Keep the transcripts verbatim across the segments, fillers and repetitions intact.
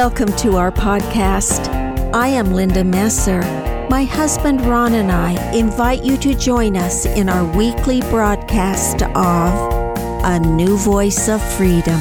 Welcome to our podcast. I am Linda Messer. My husband Ron and I invite you to join us in our weekly broadcast of A New Voice of Freedom.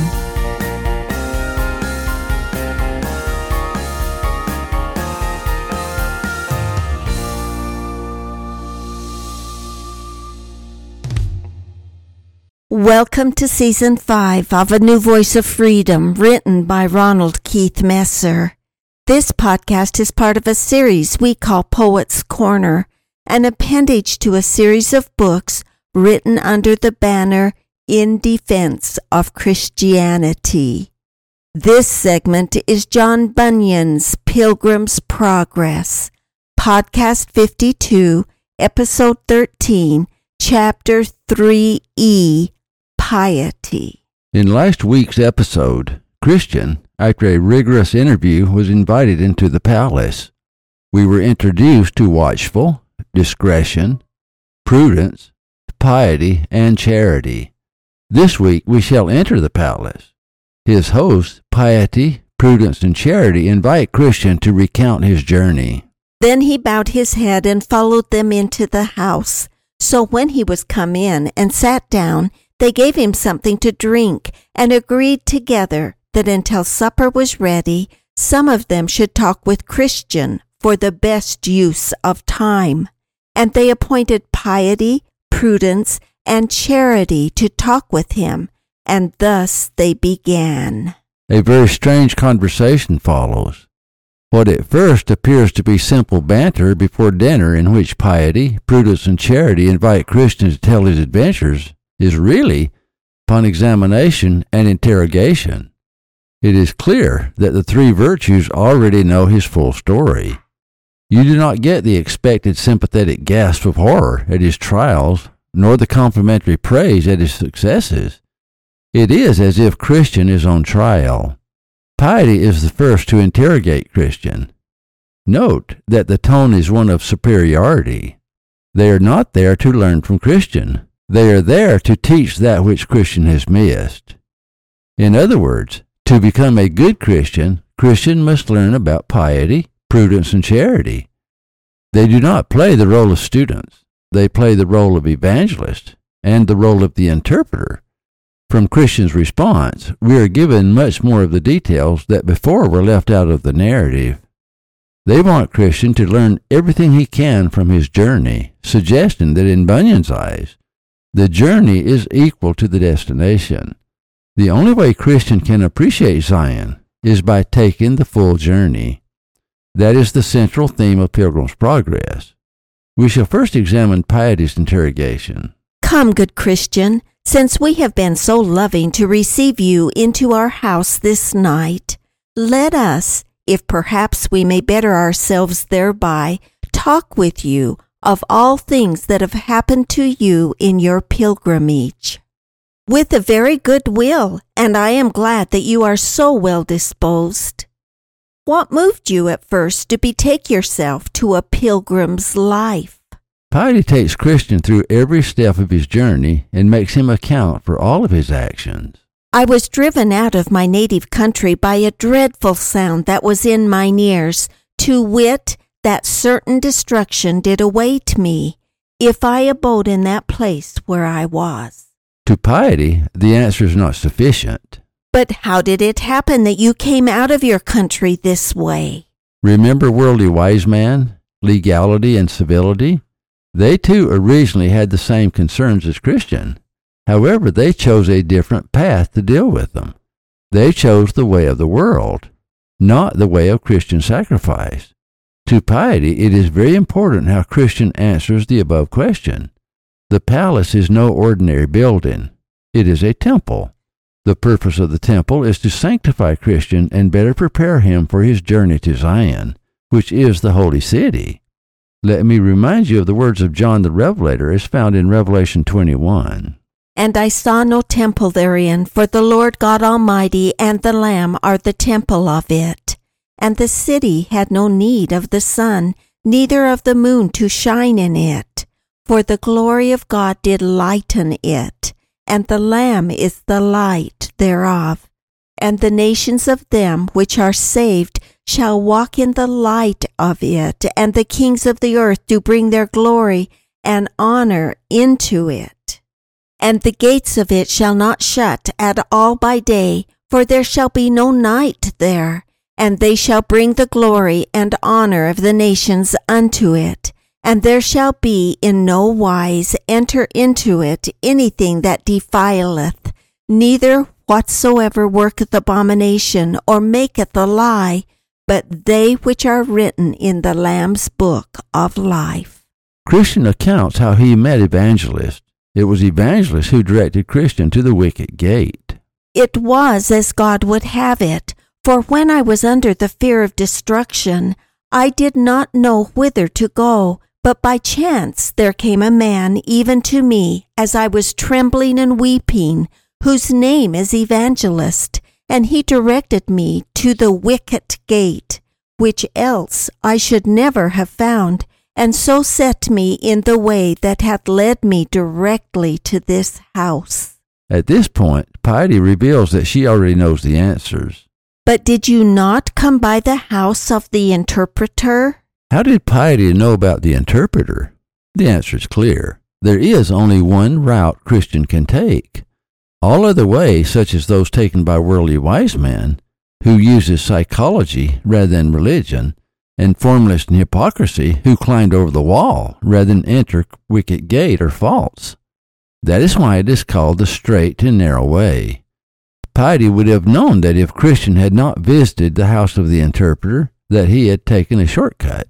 Welcome to Season five of A New Voice of Freedom, written by Ronald Keith Messer. This podcast is part of a series we call Poets' Corner, an appendage to a series of books written under the banner In Defense of Christianity. This segment is John Bunyan's Pilgrim's Progress, Podcast fifty-two, Episode thirteen, Chapter three E, Piety. In last week's episode, Christian, after a rigorous interview, was invited into the palace. We were introduced to watchful, discretion, prudence, piety, and charity. This week we shall enter the palace. His hosts, piety, prudence, and charity, invite Christian to recount his journey. Then he bowed his head and followed them into the house. So when he was come in and sat down, they gave him something to drink and agreed together that until supper was ready, some of them should talk with Christian for the best use of time. And they appointed piety, prudence, and charity to talk with him, and thus they began. A very strange conversation follows. What at first appears to be simple banter before dinner, in which piety, prudence, and charity invite Christian to tell his adventures, is really, upon examination and interrogation. It is clear that the three virtues already know his full story. You do not get the expected sympathetic gasp of horror at his trials, nor the complimentary praise at his successes. It is as if Christian is on trial. Piety is the first to interrogate Christian. Note that the tone is one of superiority. They are not there to learn from Christian. They are there to teach that which Christian has missed. In other words, to become a good Christian, Christian must learn about piety, prudence, and charity. They do not play the role of students. They play the role of evangelist and the role of the interpreter. From Christian's response, we are given much more of the details that before were left out of the narrative. They want Christian to learn everything he can from his journey, suggesting that in Bunyan's eyes, the journey is equal to the destination. The only way Christian can appreciate Zion is by taking the full journey. That is the central theme of Pilgrim's Progress. We shall first examine piety's interrogation. Come, good Christian, since we have been so loving to receive you into our house this night, let us, if perhaps we may better ourselves thereby, talk with you of all things that have happened to you in your pilgrimage. With a very good will, and I am glad that you are so well disposed. What moved you at first to betake yourself to a pilgrim's life? Piety takes Christian through every step of his journey and makes him account for all of his actions. I was driven out of my native country by a dreadful sound that was in mine ears, to wit, that certain destruction did await me, if I abode in that place where I was. To piety, the answer is not sufficient. But how did it happen that you came out of your country this way? Remember worldly wise man, legality, and civility? They too originally had the same concerns as Christian. However, they chose a different path to deal with them. They chose the way of the world, not the way of Christian sacrifice. To piety, it is very important how Christian answers the above question. The palace is no ordinary building. It is a temple. The purpose of the temple is to sanctify Christian and better prepare him for his journey to Zion, which is the holy city. Let me remind you of the words of John the Revelator as found in Revelation twenty-one. And I saw no temple therein, for the Lord God Almighty and the Lamb are the temple of it. And the city had no need of the sun, neither of the moon to shine in it. For the glory of God did lighten it, and the Lamb is the light thereof. and the nations of them which are saved shall walk in the light of it, and the kings of the earth do bring their glory and honor into it. And the gates of it shall not shut at all by day, for there shall be no night there, and they shall bring the glory and honor of the nations unto it. And there shall be in no wise enter into it anything that defileth, neither whatsoever worketh abomination or maketh a lie, but they which are written in the Lamb's book of life. Christian accounts how he met Evangelist. It was Evangelist who directed Christian to the wicket gate. It was as God would have it, for when I was under the fear of destruction, I did not know whither to go, but by chance there came a man even to me as I was trembling and weeping, whose name is Evangelist, and he directed me to the wicket gate, which else I should never have found, and so set me in the way that hath led me directly to this house. At this point, Piety reveals that she already knows the answers. But did you not come by the house of the interpreter? How did Piety know about the interpreter? The answer is clear. There is only one route Christian can take. All other ways, such as those taken by worldly wise men, who uses psychology rather than religion, and formalists and hypocrisy, who climbed over the wall rather than enter wicket gate, are false. That is why it is called the straight and narrow way. Piety would have known that if Christian had not visited the house of the interpreter, that he had taken a shortcut.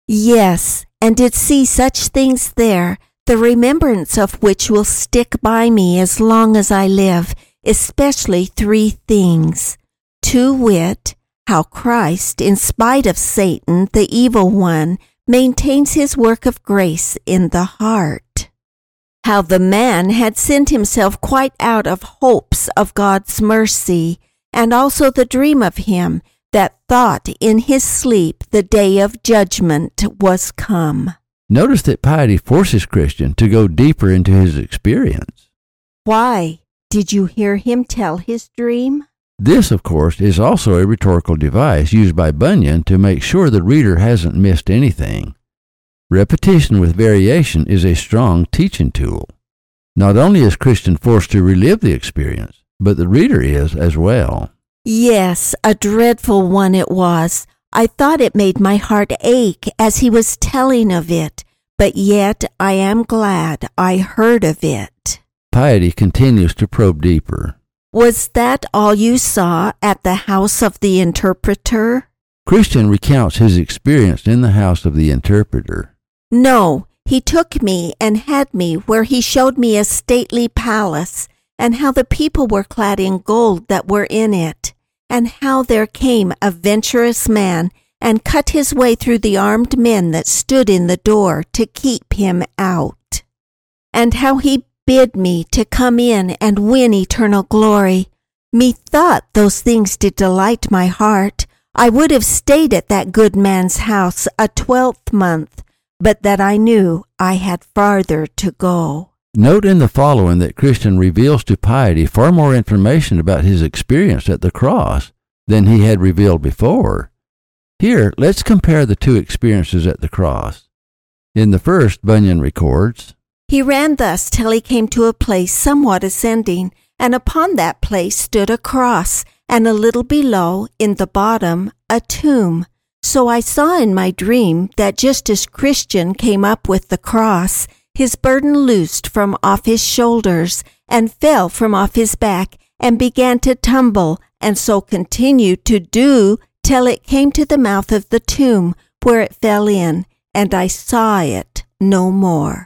Yes, and did see such things there, the remembrance of which will stick by me as long as I live, especially three things, to wit, how Christ, in spite of Satan, the evil one, maintains his work of grace in the heart. How the man had sinned himself quite out of hopes of God's mercy, and also the dream of him that thought in his sleep the day of judgment was come. Notice that Piety forces Christian to go deeper into his experience. Why? Did you hear him tell his dream? This, of course, is also a rhetorical device used by Bunyan to make sure the reader hasn't missed anything. Repetition with variation is a strong teaching tool. Not only is Christian forced to relive the experience, but the reader is as well. Yes, a dreadful one it was. I thought it made my heart ache as he was telling of it, but yet I am glad I heard of it. Piety continues to probe deeper. Was that all you saw at the house of the interpreter? Christian recounts his experience in the house of the interpreter. No, he took me and had me where he showed me a stately palace, and how the people were clad in gold that were in it, and how there came a venturous man and cut his way through the armed men that stood in the door to keep him out, and how he bid me to come in and win eternal glory. Methought those things did delight my heart. I would have stayed at that good man's house a twelfth month, but that I knew I had farther to go. Note in the following that Christian reveals to Piety far more information about his experience at the cross than he had revealed before. Here, let's compare the two experiences at the cross. In the first, Bunyan records, He ran thus till he came to a place somewhat ascending, and upon that place stood a cross, and a little below, in the bottom, a tomb. So I saw in my dream that just as Christian came up with the cross, his burden loosed from off his shoulders, and fell from off his back, and began to tumble, and so continued to do till it came to the mouth of the tomb, where it fell in, and I saw it no more.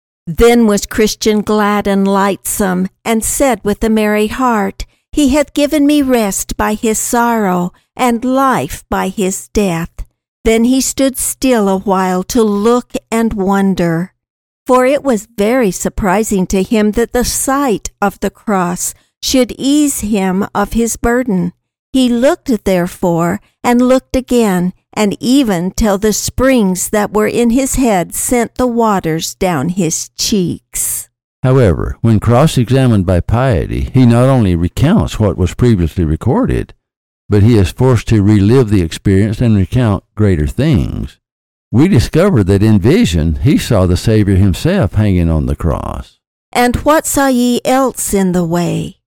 Then was Christian glad and lightsome, and said with a merry heart, He hath given me rest by his sorrow, and life by his death. Then he stood still a while to look and wonder. For it was very surprising to him that the sight of the cross should ease him of his burden. He looked therefore, and looked again, and even till the springs that were in his head sent the waters down his cheeks. However, when cross-examined by Piety, he not only recounts what was previously recorded, but he is forced to relive the experience and recount greater things. We discover that in vision he saw the Savior himself hanging on the cross. And what saw ye else in the way?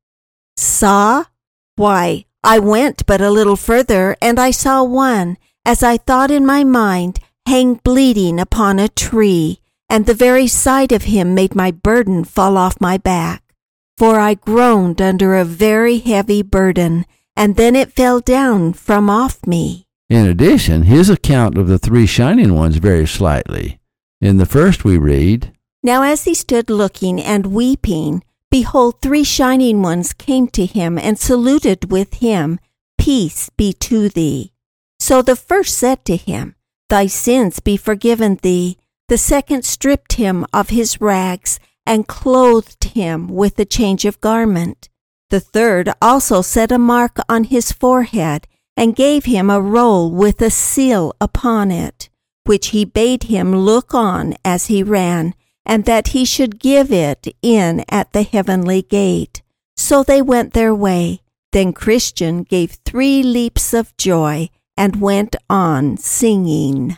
Saw? Why, I went but a little further, and I saw one, as I thought in my mind, hang bleeding upon a tree, and the very sight of him made my burden fall off my back. For I groaned under a very heavy burden, and then it fell down from off me. In addition, his account of the three shining ones varies slightly. In the first we read, Now as he stood looking and weeping, behold, three shining ones came to him and saluted with him, Peace be to thee. So the first said to him, Thy sins be forgiven thee. The second stripped him of his rags and clothed him with a change of garment. The third also set a mark on his forehead and gave him a roll with a seal upon it, which he bade him look on as he ran, and that he should give it in at the heavenly gate. So they went their way. Then Christian gave three leaps of joy and went on singing.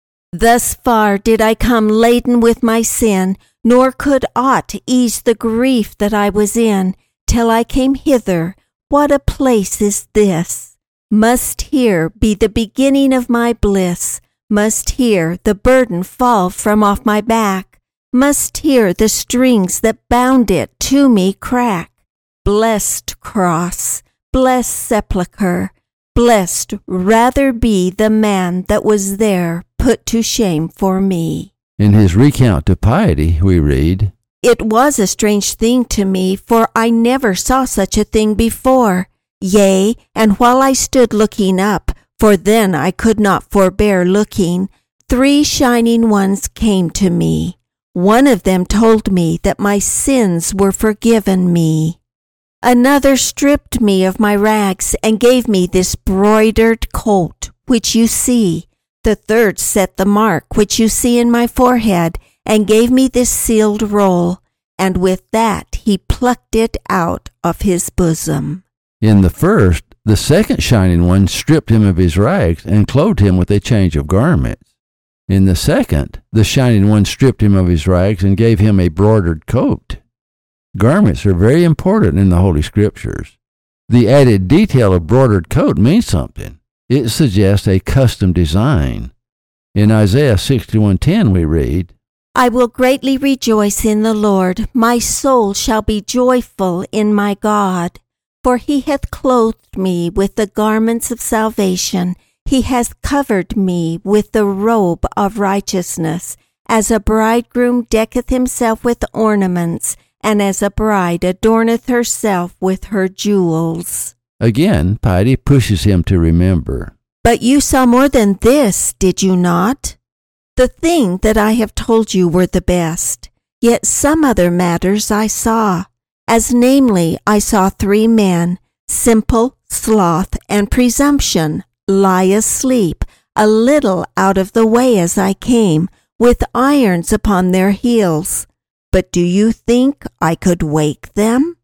Thus far did I come laden with my sin, nor could aught ease the grief that I was in, till I came hither. What a place is this! Must here be the beginning of my bliss, must here the burden fall from off my back, must here the strings that bound it to me crack. Blessed cross, blessed sepulchre, blessed rather be the man that was there put to shame for me. In his recount to Piety, we read, It was a strange thing to me, for I never saw such a thing before. Yea, and while I stood looking up, for then I could not forbear looking, three shining ones came to me. One of them told me that my sins were forgiven me. Another stripped me of my rags and gave me this broidered coat, which you see. The third set the mark, which you see in my forehead, and gave me this sealed roll, and with that he plucked it out of his bosom. In the first, the second shining one stripped him of his rags and clothed him with a change of garments. In the second, the shining one stripped him of his rags and gave him a broidered coat. Garments are very important in the Holy Scriptures. The added detail of broidered coat means something. It suggests a custom design. In Isaiah sixty-one ten we read, I will greatly rejoice in the Lord. My soul shall be joyful in my God. For he hath clothed me with the garments of salvation. He hath covered me with the robe of righteousness, as a bridegroom decketh himself with ornaments, and as a bride adorneth herself with her jewels. Again, Piety pushes him to remember. But you saw more than this, did you not? The thing that I have told you were the best. Yet some other matters I saw. As namely, I saw three men, simple, sloth, and presumption, lie asleep, a little out of the way as I came, with irons upon their heels. But do you think I could wake them?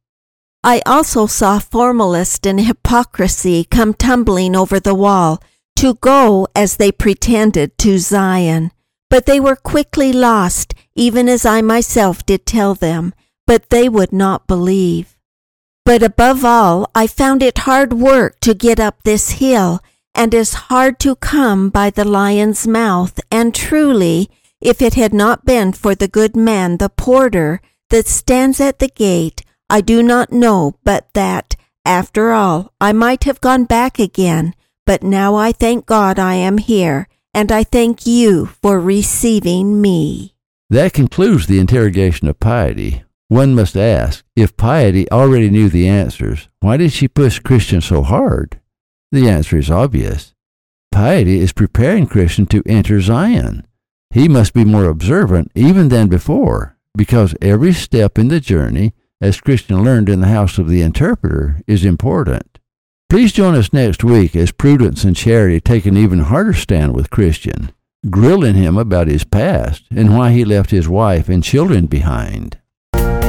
I also saw formalist and hypocrisy come tumbling over the wall, to go, as they pretended, to Zion. But they were quickly lost, even as I myself did tell them. But they would not believe. But above all, I found it hard work to get up this hill, and as hard to come by the lion's mouth, and truly, if it had not been for the good man, the porter, that stands at the gate, I do not know but that, after all, I might have gone back again, but now I thank God I am here, and I thank you for receiving me. That concludes the interrogation of Piety. One must ask, if Piety already knew the answers, why did she push Christian so hard? The answer is obvious. Piety is preparing Christian to enter Zion. He must be more observant even than before, because every step in the journey, as Christian learned in the house of the interpreter, is important. Please join us next week as Prudence and Charity take an even harder stand with Christian, grilling him about his past and why he left his wife and children behind.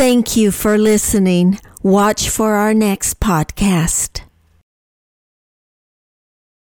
Thank you for listening. Watch for our next podcast.